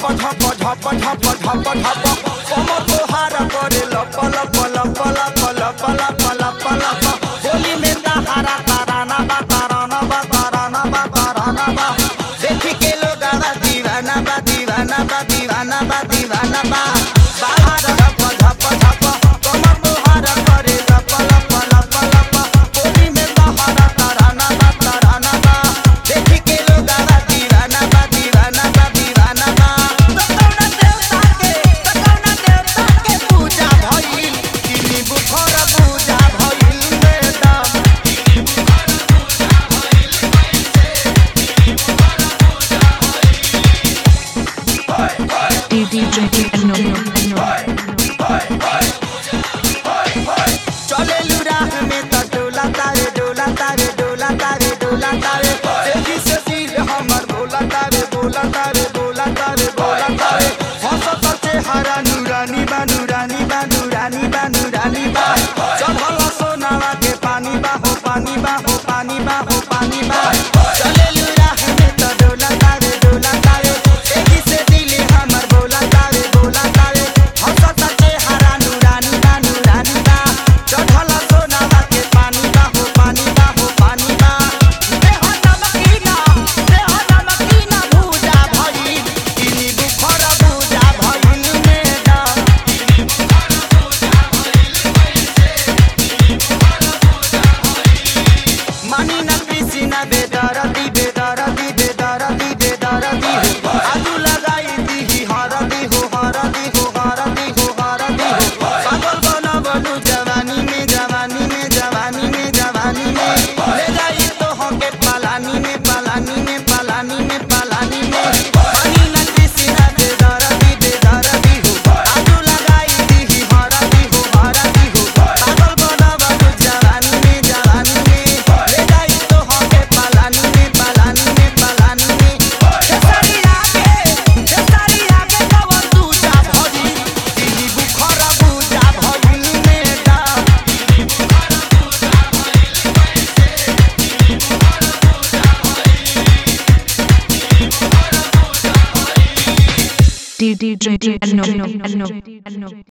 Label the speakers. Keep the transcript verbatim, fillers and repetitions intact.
Speaker 1: झप झप झप झप झप झप कमर तोहार करे लप लप लप लप लप लप लप लप होली में तहारा ताराना बा ताराना बा ताराना बा ताराना बा देखी के लोग दीवाना बा दीवाना बा दीवाना बा दीवाना बा बाहर झप झप झप कमर तोहार करे लप लप लप लप होली में तहारा ताराना बा ताराना बा देखी के लोग दीवाना बा दीवाना बा दीवाना बा तकौना देवता के तकौना देवता के पूजा भइल तिनी बुखर पूजा भइल मैडम तिनी बुखर पूजा भइल कैसे तिनी बुखर पूजा भइल
Speaker 2: D J no
Speaker 1: चले लुराह में त डोला तारे डोला तारे डोला तारे डोला तारे देखी से दिल हमर बोला तारे बोला तारे बोला तारे बोला तारे हंसत चेहरा नूरानी बा नूरानी बा नूरानी बा नूरानी बा चढ़ल सोनावा के पानी बा हो पानी बा हो पानी बा हो पानी बा चले लुराह में त डोला तारे डोला तारे देखी से दिल हमर बोला तारे बोला तारे हंसत चेहरा नूरानी बा नूरानी बा चढ़ल सोनावा के पानी बा हो पानी बा हो पानी बा देह नमकीना देह नमकीना भूजा भइल तिनी बुखर भूजा भइल मैडम तिनी बुखर भूजा भइल कैसे तिनी बुखर भूजा भइल मानी न पीसी न बेदरदी बेदरदी बेदरदी बेदरदी हो आजू लगाई दी हरदी हो हरदी हो हरदी हो हरदी हो पागल बनबलु जवानी में जवानी में जवानी में जवानी में ले जाई तो होके पलानी में पलानी में पलानी में पलानी में मानी न पीसी न बेदरदी बेदरदी हो आजू लगाई दी हरदी हो हरदी हो पागल बनबलु जवानी में जवानी में ले जाई तो होके पलानी में पलानी में पलानी में खेसारी आगे खेसारी आगे कवन दूजा भइल तिनी बुखर बुझा भइल मैडम तिनी बुखर बुझा भइल कैसे तिनी बुखर बुझा भइल
Speaker 2: D D J no